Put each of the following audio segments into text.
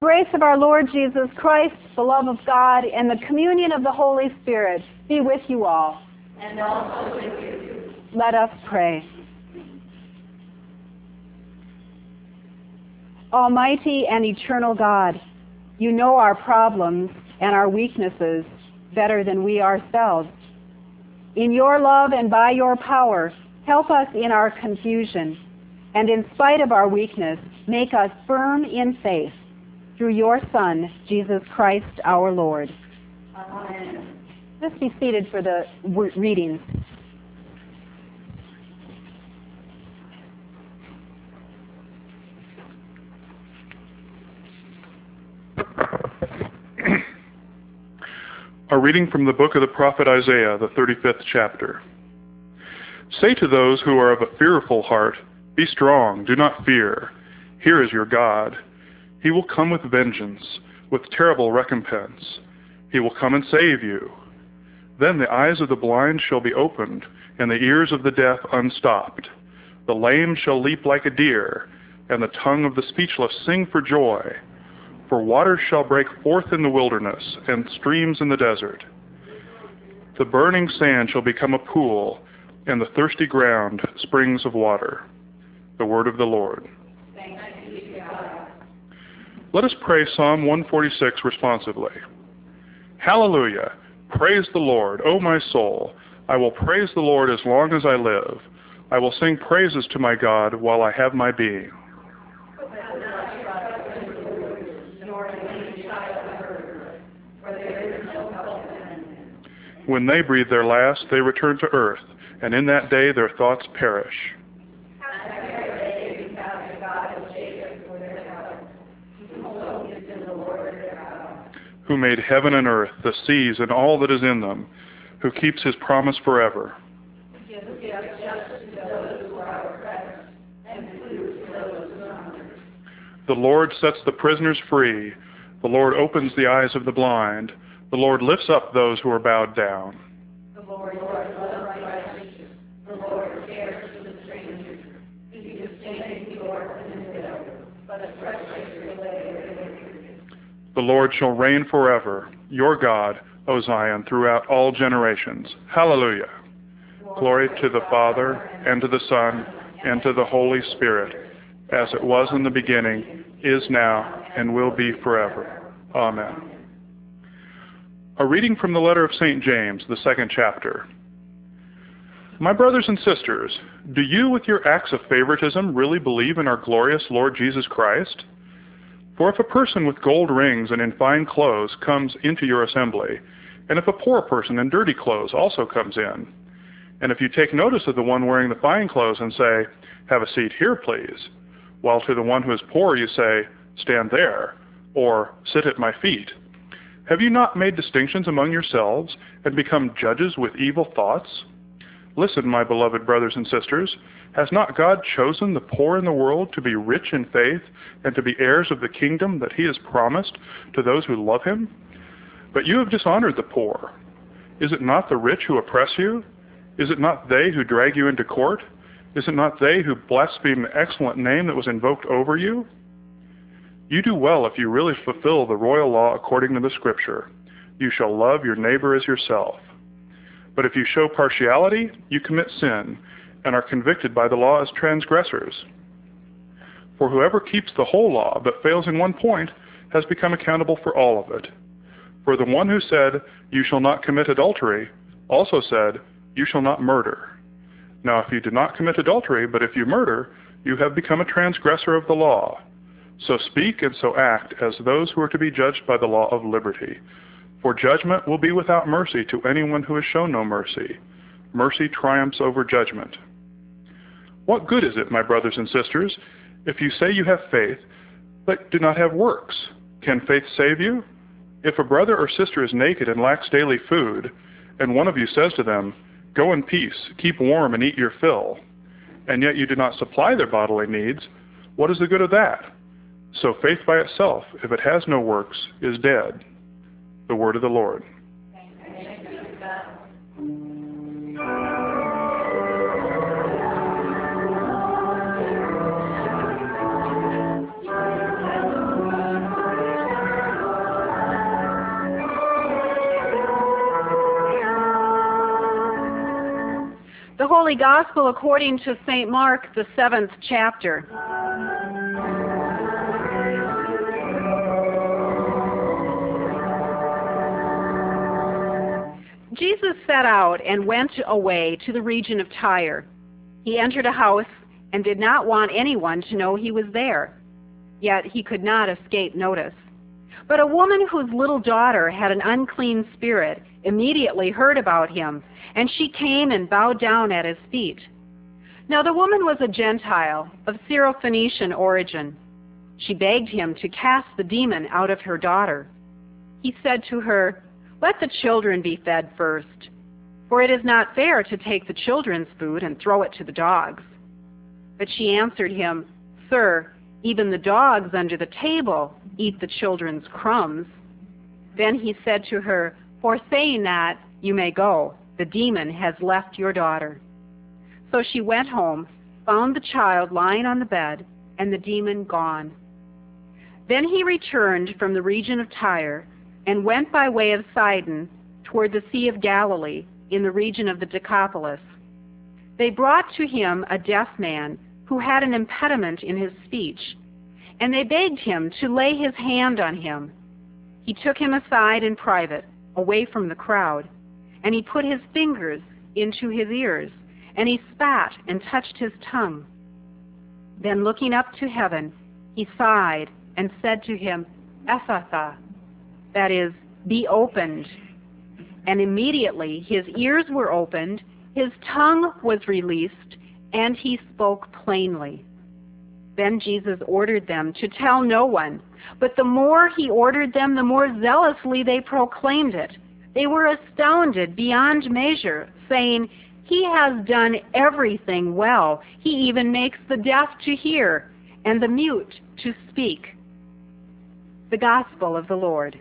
Grace of our Lord Jesus Christ, the love of God, and the communion of the Holy Spirit be with you all. And also with you. Let us pray. Almighty and eternal God, you know our problems and our weaknesses better than we ourselves. In your love and by your power, help us in our confusion, and in spite of our weakness, make us firm in faith. Through your Son, Jesus Christ our Lord. Amen. Let's be seated for the readings. A reading from the book of the prophet Isaiah, the 35th chapter. Say to those who are of a fearful heart, be strong, do not fear. Here is your God. He will come with vengeance, with terrible recompense. He will come and save you. Then the eyes of the blind shall be opened, and the ears of the deaf unstopped. The lame shall leap like a deer, and the tongue of the speechless sing for joy. For waters shall break forth in the wilderness, and streams in the desert. The burning sand shall become a pool, and the thirsty ground springs of water. The word of the Lord. Thanks be to God. Let us pray Psalm 146 responsively. Hallelujah! Praise the Lord, O my soul. I will praise the Lord as long as I live. I will sing praises to my God while I have my being. When they breathe their last, they return to earth, and in that day their thoughts perish. Who made heaven and earth, the seas, and all that is in them, who keeps his promise forever. The Lord sets the prisoners free. The Lord opens the eyes of the blind. The Lord lifts up those who are bowed down. The Lord loves the righteous. The Lord cares for the stranger. He sustains the orphan and widow, but oppresses the wicked. The Lord shall reign forever, your God, O Zion, throughout all generations. Hallelujah. Glory to the Father, and to the Son, and to the Holy Spirit, as it was in the beginning, is now, and will be forever. Amen. A reading from the letter of St. James, the 2nd chapter. My brothers and sisters, do you with your acts of favoritism really believe in our glorious Lord Jesus Christ? For if a person with gold rings and in fine clothes comes into your assembly, and if a poor person in dirty clothes also comes in, and if you take notice of the one wearing the fine clothes and say, have a seat here, please, while to the one who is poor you say, stand there, or sit at my feet, have you not made distinctions among yourselves and become judges with evil thoughts? Listen, my beloved brothers and sisters, has not God chosen the poor in the world to be rich in faith and to be heirs of the kingdom that he has promised to those who love him? But you have dishonored the poor. Is it not the rich who oppress you? Is it not they who drag you into court? Is it not they who blaspheme the excellent name that was invoked over you? You do well if you really fulfill the royal law according to the Scripture. You shall love your neighbor as yourself. But if you show partiality, you commit sin, and are convicted by the law as transgressors. For whoever keeps the whole law but fails in one point has become accountable for all of it. For the one who said, you shall not commit adultery, also said, you shall not murder. Now if you do not commit adultery, but if you murder, you have become a transgressor of the law. So speak and so act as those who are to be judged by the law of liberty. For judgment will be without mercy to anyone who has shown no mercy. Mercy triumphs over judgment. What good is it, my brothers and sisters, if you say you have faith, but do not have works? Can faith save you? If a brother or sister is naked and lacks daily food, and one of you says to them, go in peace, keep warm and eat your fill, and yet you do not supply their bodily needs, what is the good of that? So faith by itself, if it has no works, is dead. The word of the Lord. Thanks be to God. Holy Gospel according to St. Mark, the 7th chapter. Jesus set out and went away to the region of Tyre. He entered a house and did not want anyone to know he was there. Yet he could not escape notice. But a woman whose little daughter had an unclean spirit immediately heard about him, and she came and bowed down at his feet. Now the woman was a Gentile of Syrophoenician origin. She begged him to cast the demon out of her daughter. He said to her, "Let the children be fed first, for it is not fair to take the children's food and throw it to the dogs." But she answered him, "Sir, even the dogs under the table eat the children's crumbs." Then he said to her, "For saying that, you may go. The demon has left your daughter." So she went home, found the child lying on the bed, and the demon gone. Then he returned from the region of Tyre and went by way of Sidon toward the Sea of Galilee in the region of the Decapolis. They brought to him a deaf man who had an impediment in his speech, and they begged him to lay his hand on him. He took him aside in private, away from the crowd, and he put his fingers into his ears, and he spat and touched his tongue. Then looking up to heaven, he sighed and said to him, "Ephphatha," that is, "be opened." And immediately his ears were opened, his tongue was released, and he spoke plainly. Then Jesus ordered them to tell no one, but the more he ordered them, the more zealously they proclaimed it. They were astounded beyond measure, saying, "He has done everything well. He even makes the deaf to hear and the mute to speak." The Gospel of the Lord.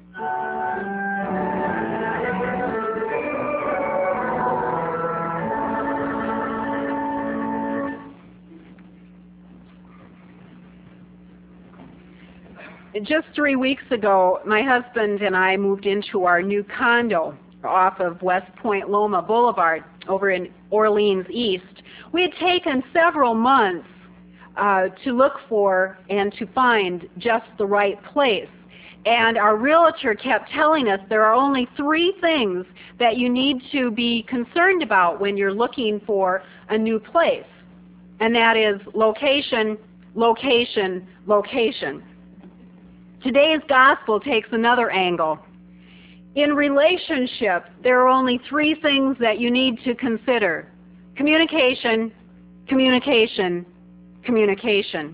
Just 3 weeks ago, my husband and I moved into our new condo off of West Point Loma Boulevard over in Orleans East. We had taken several months to look for and to find just the right place. And our realtor kept telling us there are only 3 things that you need to be concerned about when you're looking for a new place. And that is location, location, location. Today's gospel takes another angle. In relationship, there are only 3 things that you need to consider: communication, communication, communication.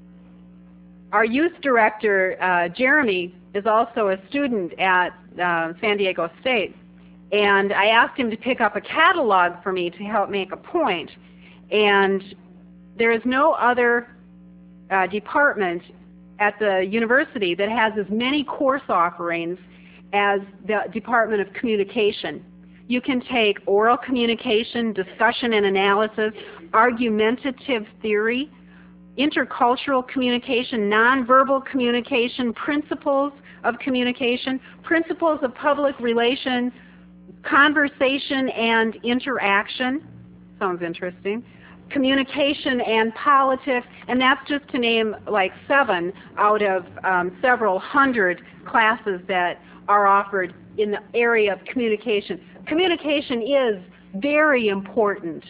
Our youth director, Jeremy, is also a student at San Diego State, and I asked him to pick up a catalog for me to help make a point. And there is no other department at the university that has as many course offerings as the Department of Communication. You can take oral communication, discussion and analysis, argumentative theory, intercultural communication, nonverbal communication, principles of communication, principles of public relations, conversation and interaction. Sounds interesting. Communication and politics, and that's just to name like 7 out of several hundred classes that are offered in the area of communication. Communication is very important.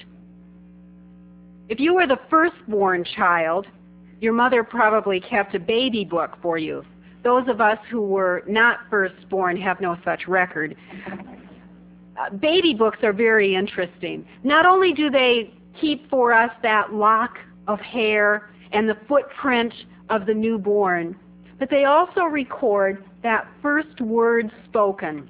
If you were the firstborn child, your mother probably kept a baby book for you. Those of us who were not firstborn have no such record. Baby books are very interesting. Not only do they keep for us that lock of hair and the footprint of the newborn, but they also record that first word spoken.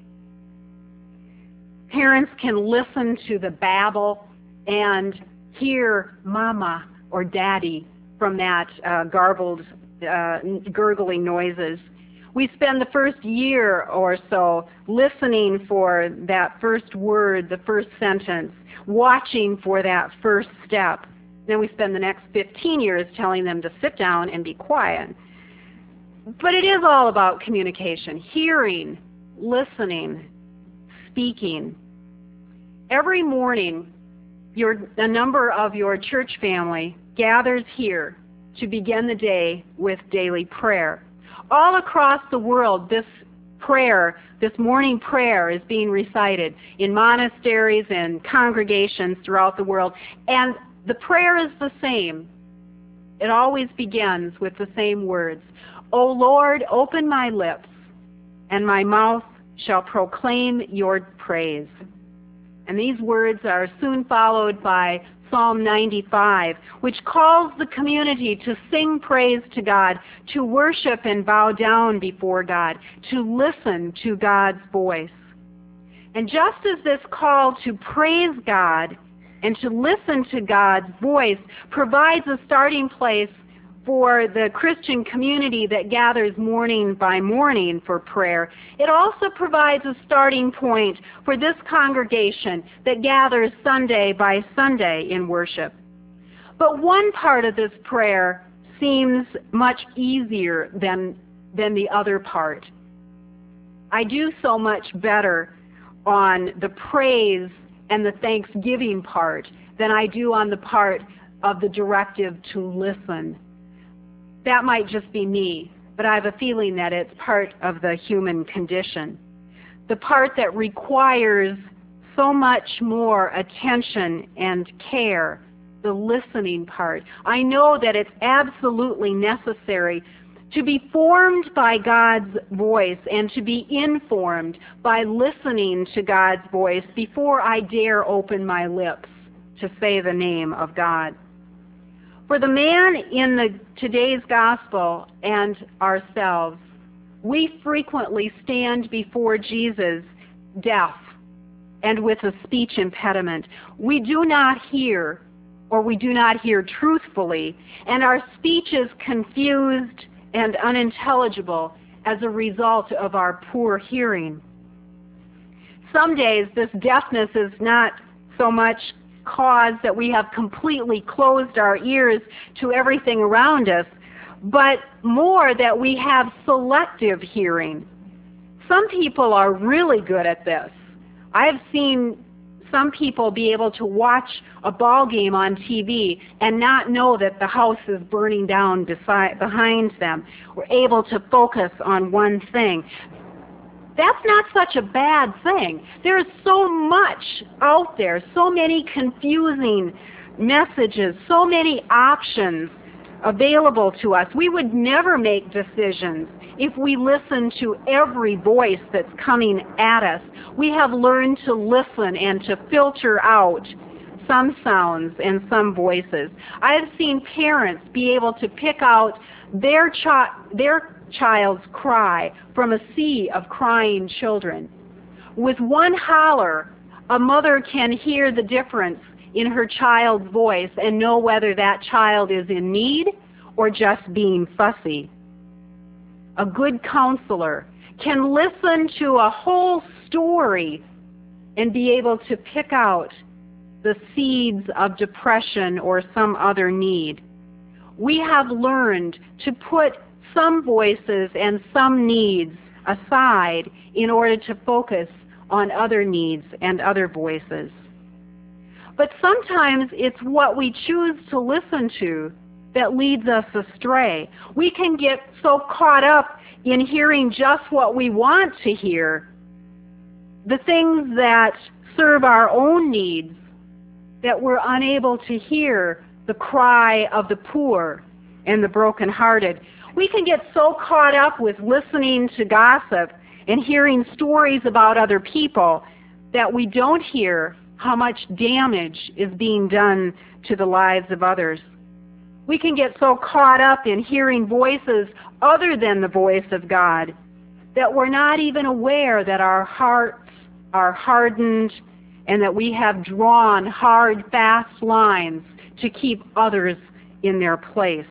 Parents can listen to the babble and hear mama or daddy from that garbled, gurgling noises. We spend the first year or so listening for that first word, the first sentence, watching for that first step. Then we spend the next 15 years telling them to sit down and be quiet. But it is all about communication, hearing, listening, speaking. Every morning a number of your church family gathers here to begin the day with daily prayer. All across the world, this morning prayer is being recited in monasteries and congregations throughout the world. And the prayer is the same. It always begins with the same words. O Lord, open my lips, and my mouth shall proclaim your praise. And these words are soon followed by Psalm 95, which calls the community to sing praise to God, to worship and bow down before God, to listen to God's voice. And just as this call to praise God and to listen to God's voice provides a starting place for the Christian community that gathers morning by morning for prayer, it also provides a starting point for this congregation that gathers Sunday by Sunday in worship. But one part of this prayer seems much easier than the other part. I do so much better on the praise and the thanksgiving part than I do on the part of the directive to listen. That might just be me, but I have a feeling that it's part of the human condition. The part that requires so much more attention and care, the listening part. I know that it's absolutely necessary to be formed by God's voice and to be informed by listening to God's voice before I dare open my lips to say the name of God. For the man in today's gospel and ourselves, we frequently stand before Jesus deaf and with a speech impediment. We do not hear, or we do not hear truthfully, and our speech is confused and unintelligible as a result of our poor hearing. Some days this deafness is not so much cause that we have completely closed our ears to everything around us, but more that we have selective hearing. Some people are really good at this. I've seen some people be able to watch a ball game on TV and not know that the house is burning down behind them. We're able to focus on one thing. That's not such a bad thing. There's so much out there, so many confusing messages, so many options available to us. We would never make decisions if we listen to every voice that's coming at us. We have learned to listen and to filter out some sounds and some voices. I have seen parents be able to pick out their child's cry from a sea of crying children. With one holler, a mother can hear the difference in her child's voice and know whether that child is in need or just being fussy. A good counselor can listen to a whole story and be able to pick out the seeds of depression or some other need. We have learned to put some voices and some needs aside in order to focus on other needs and other voices. But sometimes it's what we choose to listen to that leads us astray. We can get so caught up in hearing just what we want to hear, the things that serve our own needs, that we're unable to hear the cry of the poor and the brokenhearted. We can get so caught up with listening to gossip and hearing stories about other people that we don't hear how much damage is being done to the lives of others. We can get so caught up in hearing voices other than the voice of God that we're not even aware that our hearts are hardened and that we have drawn hard, fast lines to keep others in their place.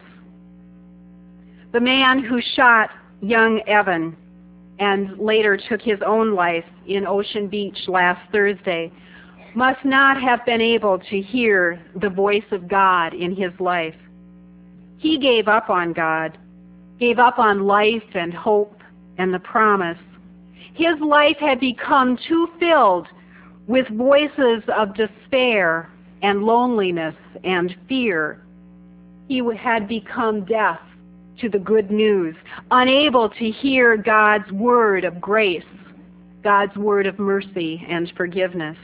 The man who shot young Evan and later took his own life in Ocean Beach last Thursday must not have been able to hear the voice of God in his life. He gave up on God, gave up on life and hope and the promise. His life had become too filled with voices of despair and loneliness and fear. He had become deaf to the good news, unable to hear God's word of grace, God's word of mercy and forgiveness.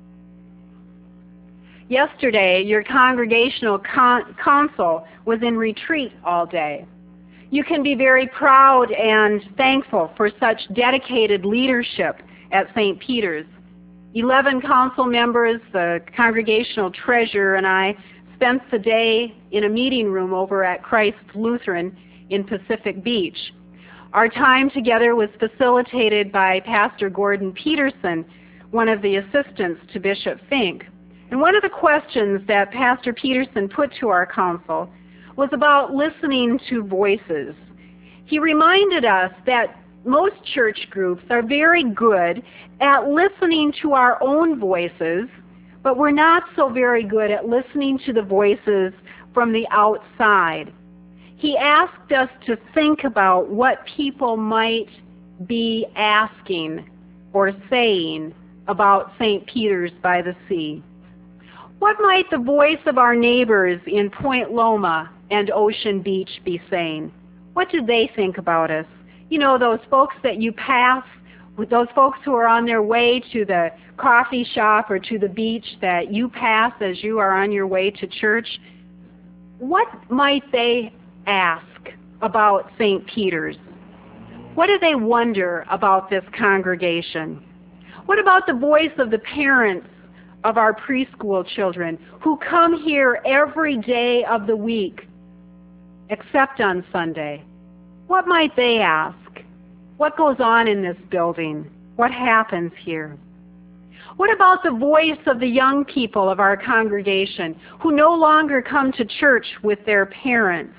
Yesterday, your congregational council was in retreat all day. You can be very proud and thankful for such dedicated leadership at St. Peter's. 11 council members, the congregational treasurer, and I spent the day in a meeting room over at Christ Lutheran in Pacific Beach. Our time together was facilitated by Pastor Gordon Peterson, one of the assistants to Bishop Fink. And one of the questions that Pastor Peterson put to our council was about listening to voices. He reminded us that most church groups are very good at listening to our own voices, but we're not so very good at listening to the voices from the outside. He asked us to think about what people might be asking or saying about St. Peter's by the Sea. What might the voice of our neighbors in Point Loma and Ocean Beach be saying? What do they think about us? You know, those folks that you pass, with those folks who are on their way to the coffee shop or to the beach that you pass as you are on your way to church. What might they ask about St. Peter's? What do they wonder about this congregation? What about the voice of the parents of our preschool children who come here every day of the week, except on Sunday? What might they ask? What goes on in this building? What happens here? What about the voice of the young people of our congregation who no longer come to church with their parents?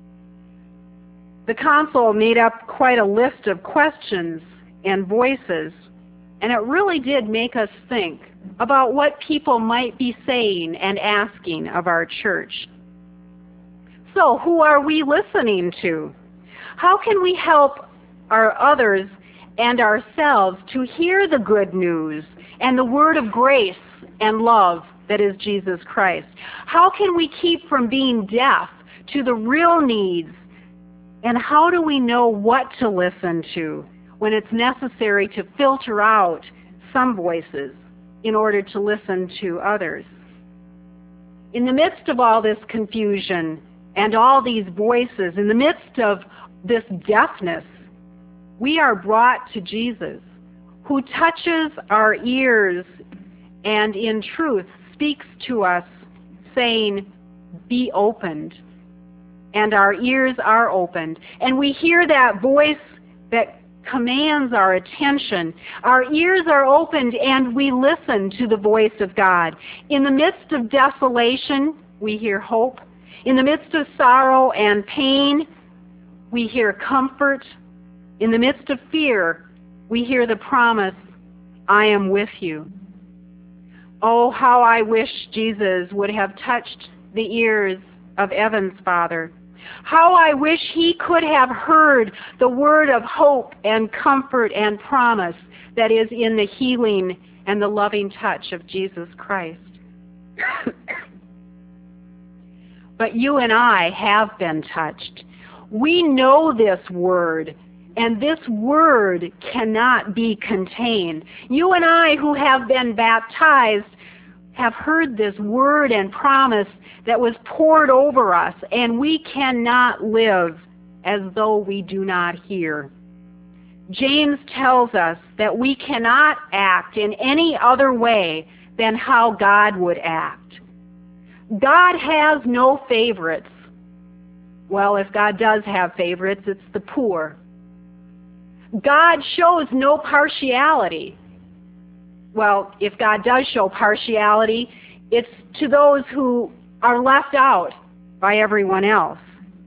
The council made up quite a list of questions and voices, and it really did make us think about what people might be saying and asking of our church. So, who are we listening to? How can we help our others and ourselves to hear the good news and the word of grace and love that is Jesus Christ? How can we keep from being deaf to the real needs? And how do we know what to listen to when it's necessary to filter out some voices in order to listen to others? In the midst of all this confusion and all these voices, in the midst of this deafness, we are brought to Jesus, who touches our ears and in truth speaks to us, saying, "Be opened." And our ears are opened. And we hear that voice that commands our attention. Our ears are opened and we listen to the voice of God. In the midst of desolation, we hear hope. In the midst of sorrow and pain, we hear comfort. In the midst of fear, we hear the promise, "I am with you." Oh, how I wish Jesus would have touched the ears of Evan's father. How I wish he could have heard the word of hope and comfort and promise that is in the healing and the loving touch of Jesus Christ. But you and I have been touched. We know this word, and this word cannot be contained. You and I who have been baptized have heard this word and promise that was poured over us, and we cannot live as though we do not hear. James tells us that we cannot act in any other way than how God would act. God has no favorites. Well, if God does have favorites, it's the poor. God shows no partiality. Well, if God does show partiality, it's to those who are left out by everyone else.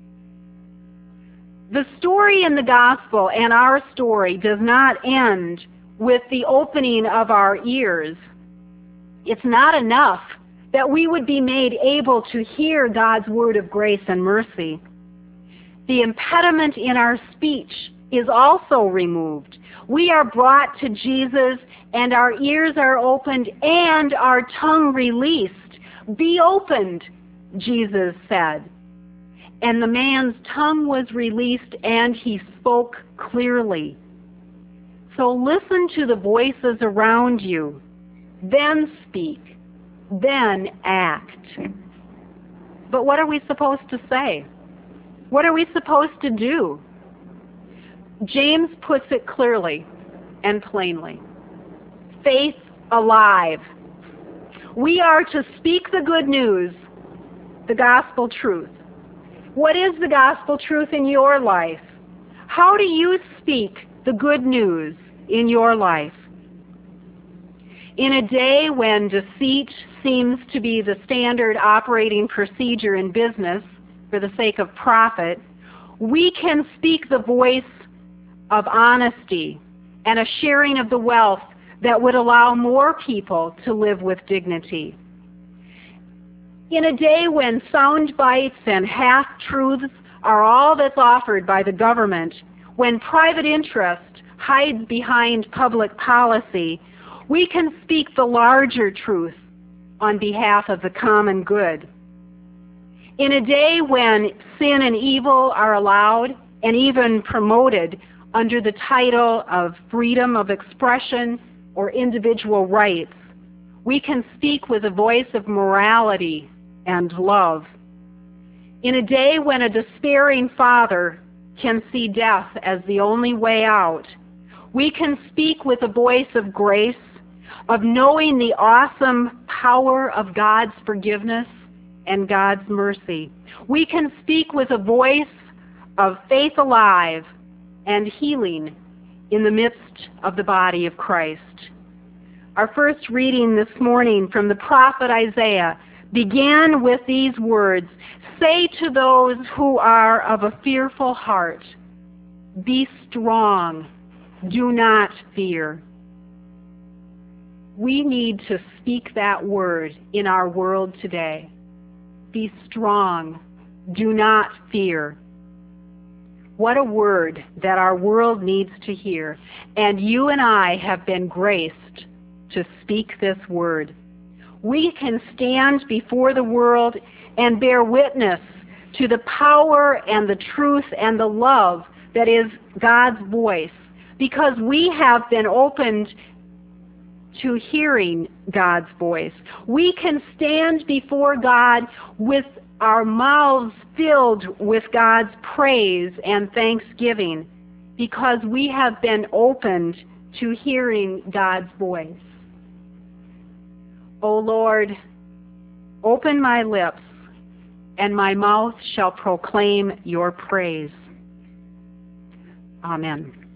The story in the gospel and our story does not end with the opening of our ears. It's not enough that we would be made able to hear God's word of grace and mercy. The impediment in our speech is also removed. We are brought to Jesus, and our ears are opened and our tongue released "Be opened," Jesus said. And the man's tongue was released and he spoke clearly. So listen to the voices around you, then speak, then act. But what are we supposed to say? What are we supposed to do? James puts it clearly and plainly. Faith alive. We are to speak the good news, the gospel truth. What is the gospel truth in your life? How do you speak the good news in your life? In a day when deceit seems to be the standard operating procedure in business for the sake of profit, we can speak the voice of honesty and a sharing of the wealth that would allow more people to live with dignity. In a day when sound bites and half-truths are all that's offered by the government, when private interest hides behind public policy, we can speak the larger truth on behalf of the common good. In a day when sin and evil are allowed and even promoted under the title of freedom of expression or individual rights, we can speak with a voice of morality and love. In a day when a despairing father can see death as the only way out, we can speak with a voice of grace, of knowing the awesome power of God's forgiveness and God's mercy. We can speak with a voice of faith alive and healing in the midst of the body of Christ. Our first reading this morning from the prophet Isaiah began with these words, "Say to those who are of a fearful heart, be strong, do not fear." We need to speak that word in our world today. Be strong, do not fear. What a word that our world needs to hear. And you and I have been graced to speak this word. We can stand before the world and bear witness to the power and the truth and the love that is God's voice, because we have been opened to hearing God's voice. We can stand before God with our mouths filled with God's praise and thanksgiving, because we have been opened to hearing God's voice. O Lord, open my lips, and my mouth shall proclaim your praise. Amen.